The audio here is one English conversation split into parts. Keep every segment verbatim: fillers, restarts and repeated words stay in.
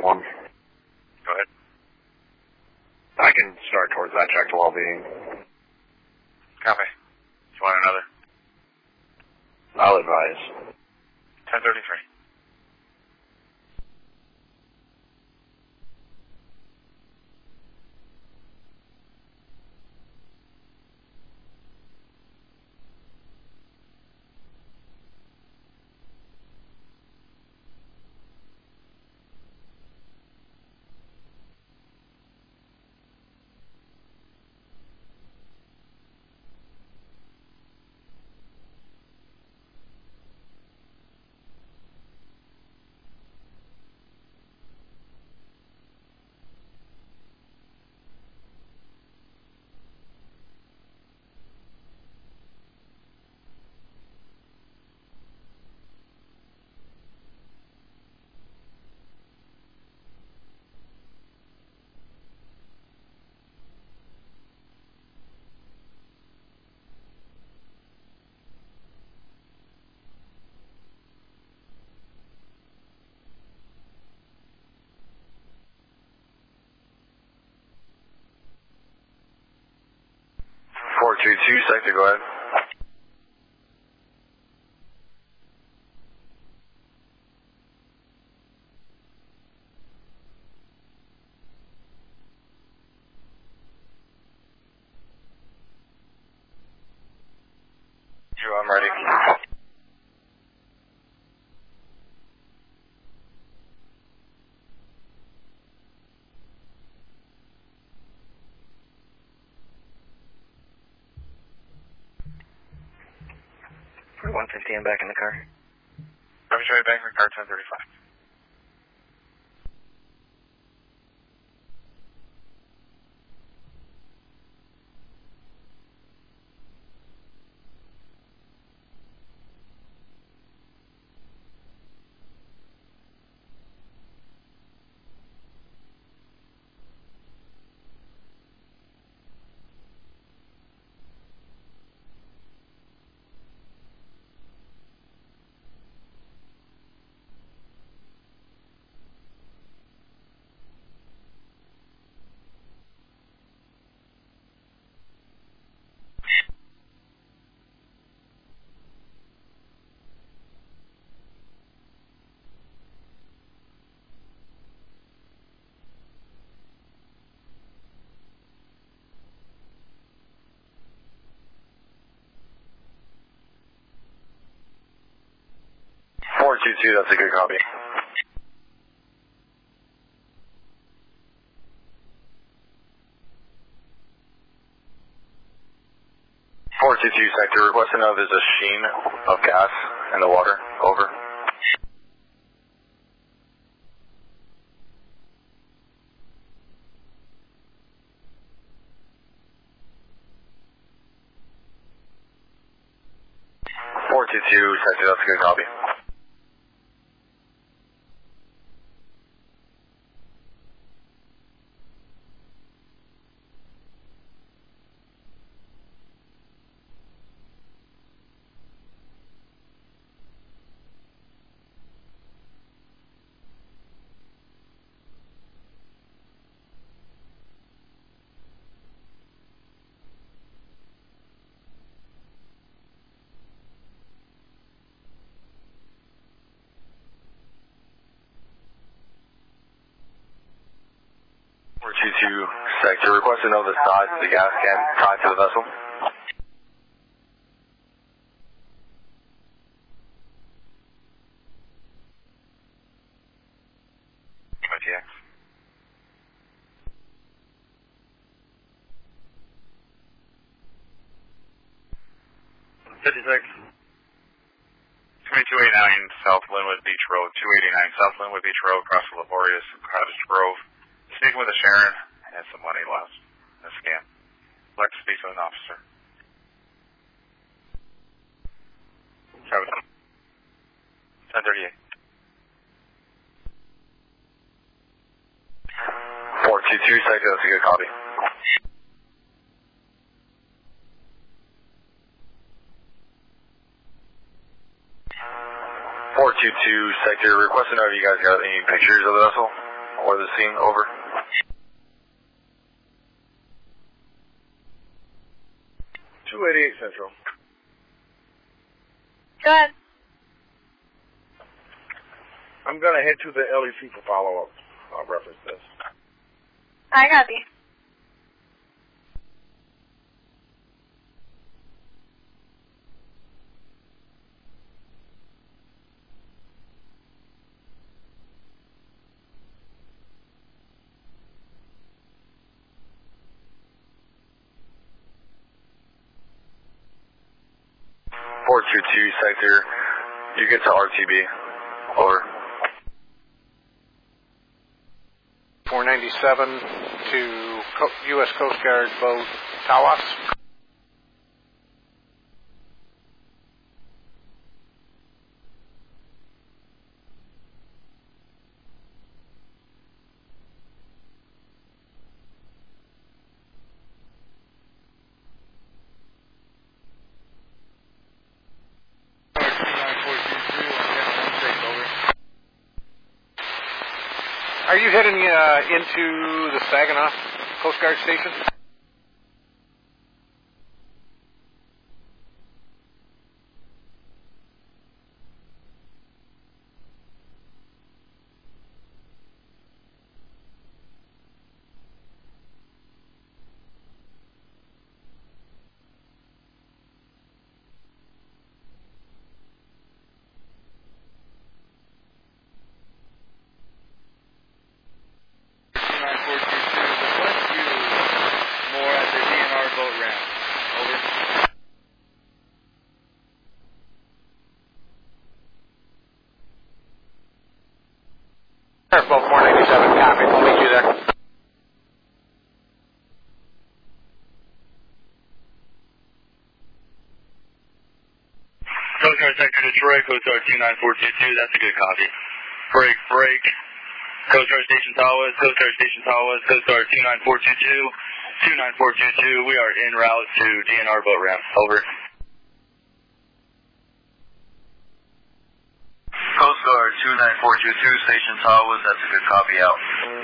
one. Go ahead. I can start towards that check to well-being. Copy. Do you want another? I'll advise. ten thirty-three. four two two, sector, go ahead. Drew, I'm ready. one fifty, I'm back in the car. Copy, Charlie, back in the car, ten thirty-five. four two two, that's a good copy. four two two, sector, request to know if there's a sheen of gas in the water. Over. four two two, sector, that's a good copy. four two two, sector, request to know the size of the gas can tied to the vessel. O T X. fifty-six. twenty-two eighty-nine South Linwood Beach Road, two eighty-nine South Linwood Beach Road, across the Laborious Cottage Grove. Speaking with a Sharon, has some money lost in a scam. I'd like to speak to an officer. Travis. ten thirty-eight. four two two, sector, that's a good copy. four two two, sector, request to know if you guys got any pictures of the vessel or the scene, over. two eighty-eight Central. Go ahead. I'm going to head to the L E C for follow-up. I'll reference this. I copy. four two two sector, you get to R T B, over. four ninety-seven to U S Coast Guard boat Tawas. Are you heading uh, into the Saginaw Coast Guard station? Boat four ninety-seven, copy. We'll meet you there. Coast Guard Sector Detroit, Coast Guard two nine four two two, that's a good copy. Break, break. Coast Guard Station Tawas, Coast Guard Station Tawas, Coast Guard two nine four two two, two nine four two two, we are en route to D N R boat ramp, over. Coast Guard two nine four two two, Station Tawas, that's a good copy, out.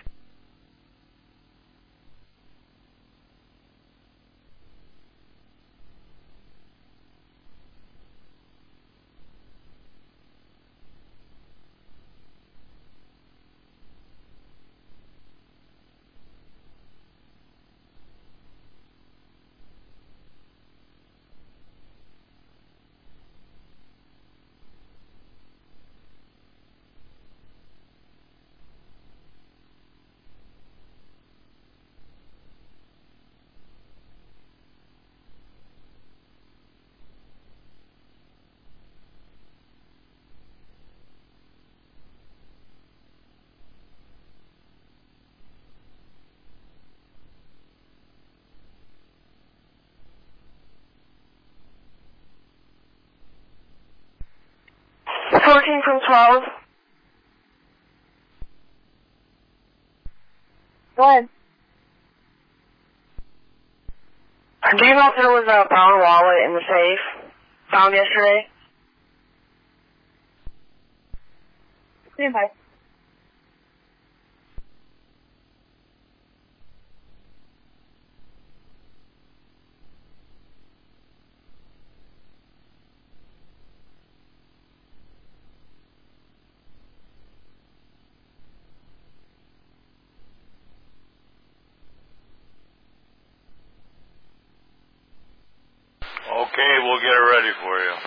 fourteen from twelve. What? Do you know if there was a power wallet in the safe found yesterday? Stand by. Okay, we'll get it ready for you.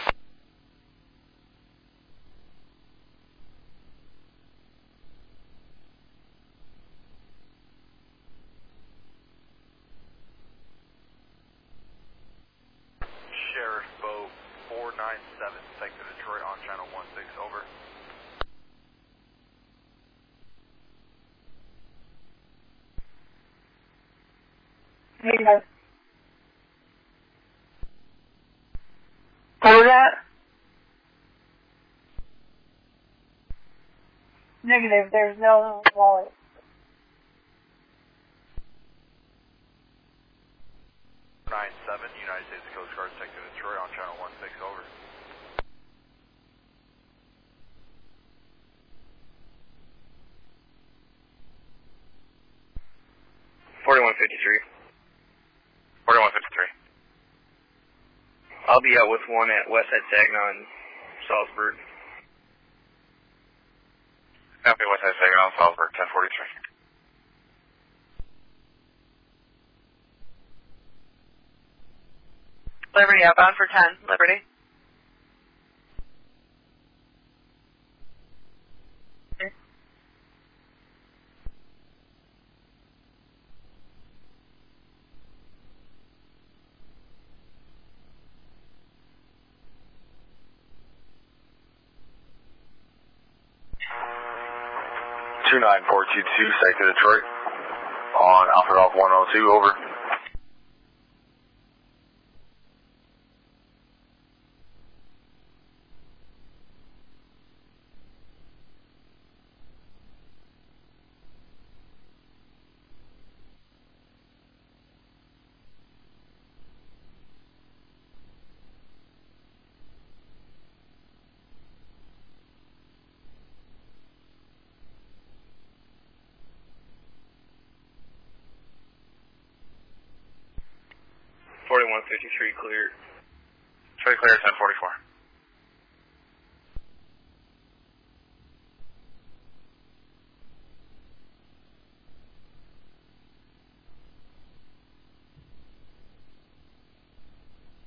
Sheriff Boat four nine seven, Sector Detroit on Channel one six, over. Hey guys. What was that? Negative, there's no wallet. nine seven, United States Coast Guard Sector Detroit on Channel one six, over. I'll be out with one at Westside Saginaw and Salzburg. Copy, Westside Saginaw, Salzburg, ten forty-three. Liberty, outbound for ten. Liberty. two nine four two two, Site to Detroit. On Alpha Golf one oh two, over. forty-one fifty-three clear. Trade clear, ten forty-four.